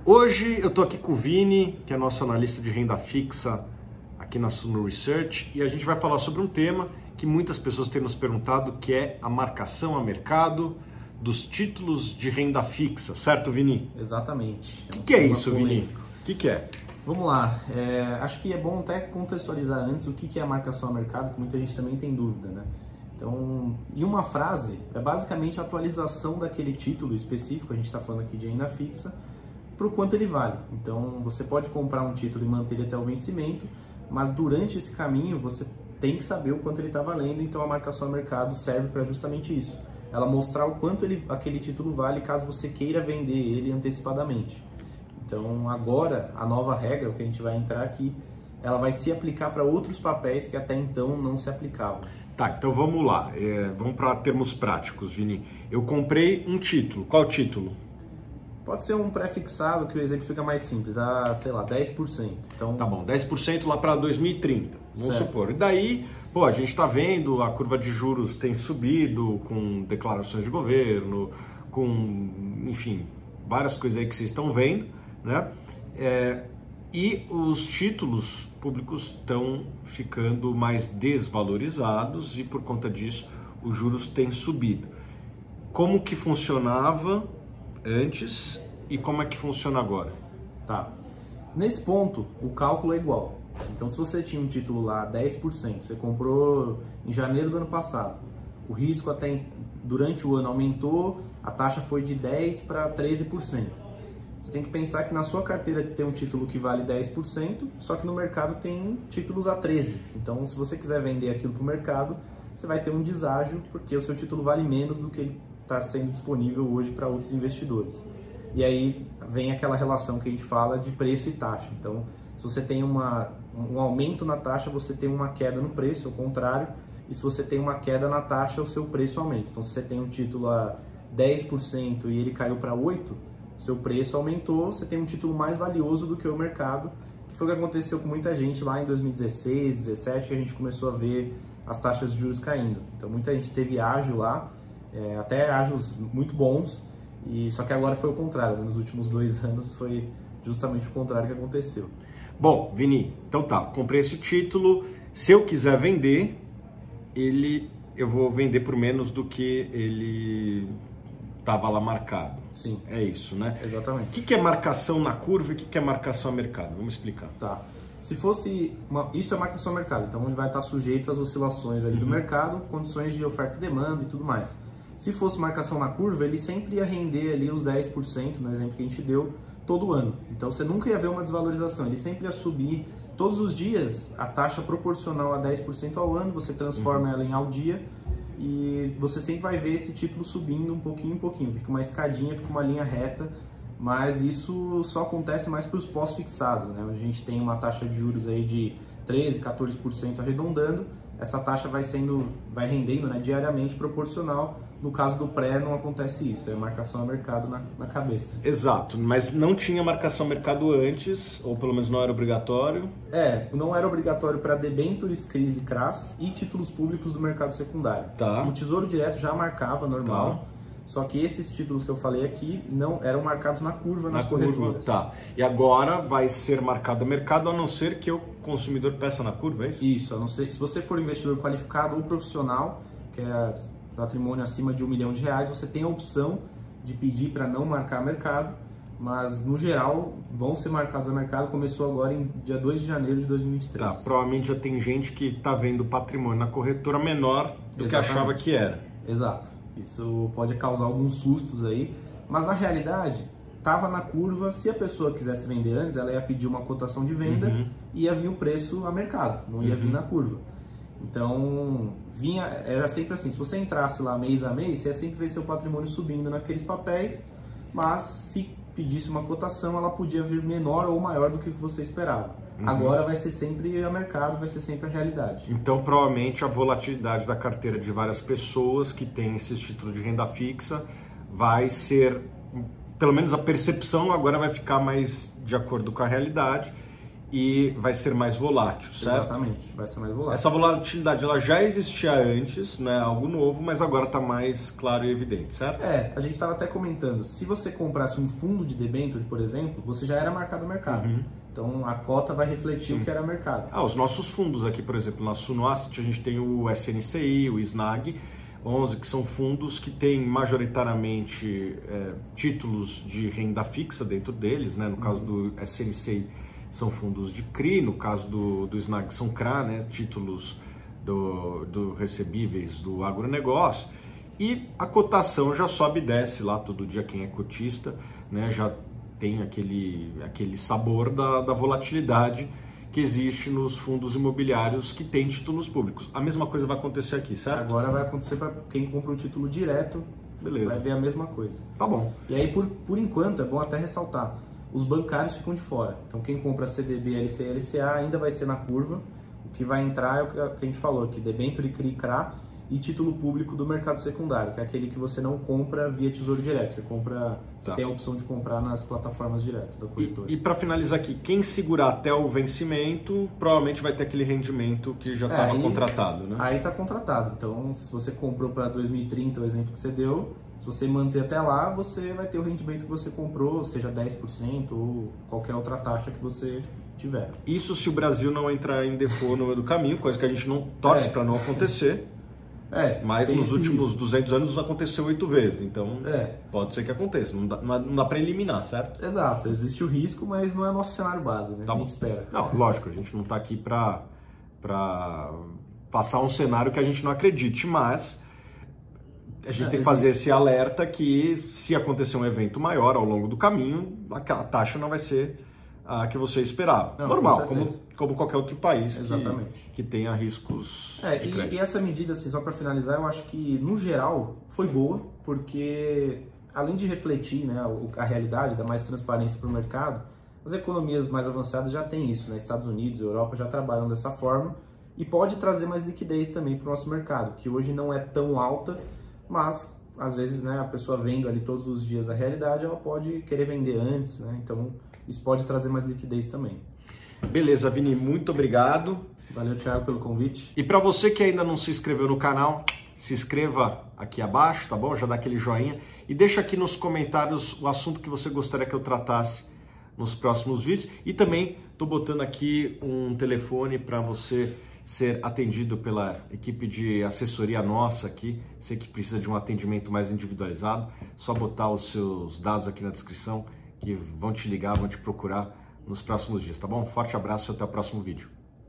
Hoje eu estou aqui com o Vini, que é nosso analista de renda fixa aqui na Suno Research, e a gente vai falar sobre um tema que muitas pessoas têm nos perguntado, que é a marcação a mercado dos títulos de renda fixa, certo, Vini? Exatamente. O que é isso, Vini? O que é? Vamos lá, acho que é bom até contextualizar antes o que é a marcação a mercado, que muita gente também tem dúvida, né? Então, em uma frase, é basicamente a atualização daquele título específico, a gente está falando aqui de renda fixa, para o quanto ele vale. Então, você pode comprar um título e manter ele até o vencimento, mas durante esse caminho você tem que saber o quanto ele está valendo, então a marcação a mercado serve para justamente isso. Ela mostrar o quanto aquele título vale caso você queira vender ele antecipadamente. Então, agora, a nova regra, o que a gente vai entrar aqui, ela vai se aplicar para outros papéis que até então não se aplicavam. Tá, então vamos lá. Vamos para termos práticos, Vini. Eu comprei um título. Qual título? Pode ser um pré-fixado, que o exemplo fica mais simples, sei lá, 10%. Então, tá bom, 10% lá para 2030, vamos certo. supor. E daí, a gente está vendo, a curva de juros tem subido com declarações de governo, com, enfim, várias coisas aí que vocês estão vendo, né? E os títulos públicos estão ficando mais desvalorizados e por conta disso os juros têm subido. Como que funcionava antes e como é que funciona agora? Tá. Nesse ponto, o cálculo é igual. Então, se você tinha um título lá 10%, você comprou em janeiro do ano passado, o risco até durante o ano aumentou, a taxa foi de 10% para 13%. Você tem que pensar que na sua carteira tem um título que vale 10%, só que no mercado tem títulos a 13%. Então, se você quiser vender aquilo para o mercado, você vai ter um deságio, porque o seu título vale menos do que ele está sendo disponível hoje para outros investidores. E aí vem aquela relação que a gente fala de preço e taxa. Então, se você tem um aumento na taxa, você tem uma queda no preço, ao contrário. E se você tem uma queda na taxa, o seu preço aumenta. Então, se você tem um título a 10% e ele caiu para 8%, seu preço aumentou, você tem um título mais valioso do que o mercado, que foi o que aconteceu com muita gente lá em 2016, 2017, que a gente começou a ver as taxas de juros caindo. Então, muita gente teve ágio lá, até ágios muito bons, só que agora foi o contrário, né? Nos últimos 2 anos foi justamente o contrário que aconteceu. Bom, Vini, então tá, comprei esse título, se eu quiser vender, eu vou vender por menos do que ele estava lá marcado. Sim. É isso, né? Exatamente. O que é marcação na curva e o que é marcação a mercado? Vamos explicar. Tá. Se fosse isso é marcação a mercado, então ele vai estar sujeito às oscilações ali do mercado, condições de oferta e demanda e tudo mais. Se fosse marcação na curva, ele sempre ia render ali os 10%, no exemplo que a gente deu, todo ano. Então você nunca ia ver uma desvalorização, ele sempre ia subir todos os dias a taxa proporcional a 10% ao ano, você transforma ela em ao dia e você sempre vai ver esse título subindo um pouquinho em pouquinho, fica uma escadinha, fica uma linha reta, mas isso só acontece mais para os pós-fixados, né? Onde a gente tem uma taxa de juros aí de 13%, 14% arredondando, essa taxa vai rendendo, né, diariamente proporcional. No caso do pré não acontece isso, é marcação a mercado na cabeça. Exato, mas não tinha marcação a mercado antes, ou pelo menos não era obrigatório? Não era obrigatório para debêntures, CRIs e CRAs e títulos públicos do mercado secundário. Tá. O Tesouro Direto já marcava normal, tá. Só que esses títulos que eu falei aqui não eram marcados na curva, nas corretoras. Tá. E agora vai ser marcado a mercado, a não ser que o consumidor peça na curva, é isso? Isso, a não ser se você for investidor qualificado ou profissional, que é patrimônio acima de R$1 milhão, você tem a opção de pedir para não marcar mercado, mas no geral vão ser marcados a mercado. Começou agora em dia 2 de janeiro de 2023. Tá, provavelmente já tem gente que está vendo patrimônio na corretora menor do que achava que era. Exato, isso pode causar alguns sustos aí, mas na realidade estava na curva. Se a pessoa quisesse vender antes, ela ia pedir uma cotação de venda e ia vir o preço a mercado, não ia vir na curva. Então, era sempre assim, se você entrasse lá mês a mês, você ia sempre ver seu patrimônio subindo naqueles papéis, mas se pedisse uma cotação, ela podia vir menor ou maior do que você esperava. Agora vai ser sempre a mercado, vai ser sempre a realidade. Então, provavelmente, a volatilidade da carteira de várias pessoas que têm esses títulos de renda fixa vai ser, pelo menos a percepção agora vai ficar mais de acordo com a realidade. e vai ser mais volátil, certo? Exatamente, vai ser mais volátil. Essa volatilidade ela já existia antes, não é algo novo, mas agora está mais claro e evidente, certo? A gente estava até comentando, se você comprasse um fundo de debênture, por exemplo, você já era marcado no mercado. Então a cota vai refletir o que era mercado. Os nossos fundos aqui, por exemplo, na Suno Asset, a gente tem o SNCI, o SNAG 11, que são fundos que têm majoritariamente títulos de renda fixa dentro deles, né? No caso do SNCI, são fundos de CRI, no caso do SNAG são CRA, né? Títulos do recebíveis do agronegócio, e a cotação já sobe e desce lá todo dia, quem é cotista, né? Já tem aquele sabor da volatilidade que existe nos fundos imobiliários que têm títulos públicos. A mesma coisa vai acontecer aqui, certo? Agora vai acontecer para quem compra um título direto, beleza, vai ver a mesma coisa. Tá bom. E aí, por enquanto, é bom até ressaltar, os bancários ficam de fora. Então, quem compra CDB, LCI e LCA ainda vai ser na curva. O que vai entrar é o que a gente falou aqui, debênture, CRI, CRA e título público do mercado secundário, que é aquele que você não compra via Tesouro Direto. Você tem a opção de comprar nas plataformas direto da corretora. E para finalizar aqui, quem segurar até o vencimento, provavelmente vai ter aquele rendimento que já estava contratado, né? Aí está contratado. Então, se você comprou para 2030, o exemplo que você deu, se você manter até lá, você vai ter o rendimento que você comprou, seja 10% ou qualquer outra taxa que você tiver. Isso se o Brasil não entrar em default no meio do caminho, coisa que a gente não torce para não acontecer. Mas nos últimos 200 anos aconteceu 8 vezes, então pode ser que aconteça, não dá para eliminar, certo? Exato, existe o risco, mas não é nosso cenário base, né? Tá, a gente espera. Não, lógico, a gente não está aqui para passar um cenário que a gente não acredite, mas a gente tem que fazer esse alerta que se acontecer um evento maior ao longo do caminho, aquela taxa não vai ser a que você esperava. Não, normal, como qualquer outro país que tenha riscos de crédito. E essa medida, assim, só para finalizar, eu acho que, no geral, foi boa, porque além de refletir, né, a realidade, dar mais transparência para o mercado, as economias mais avançadas já têm isso, né? Estados Unidos, Europa já trabalham dessa forma e pode trazer mais liquidez também para o nosso mercado, que hoje não é tão alta, mas às vezes, né, a pessoa vendo ali todos os dias a realidade, ela pode querer vender antes, né? Então isso pode trazer mais liquidez também. Beleza, Vini, muito obrigado. Valeu, Thiago, pelo convite. E para você que ainda não se inscreveu no canal, se inscreva aqui abaixo, tá bom? Já dá aquele joinha e deixa aqui nos comentários o assunto que você gostaria que eu tratasse nos próximos vídeos. E também estou botando aqui um telefone para você ser atendido pela equipe de assessoria nossa aqui. Você que precisa de um atendimento mais individualizado, só botar os seus dados aqui na descrição que vão te ligar, vão te procurar nos próximos dias, tá bom? Forte abraço e até o próximo vídeo.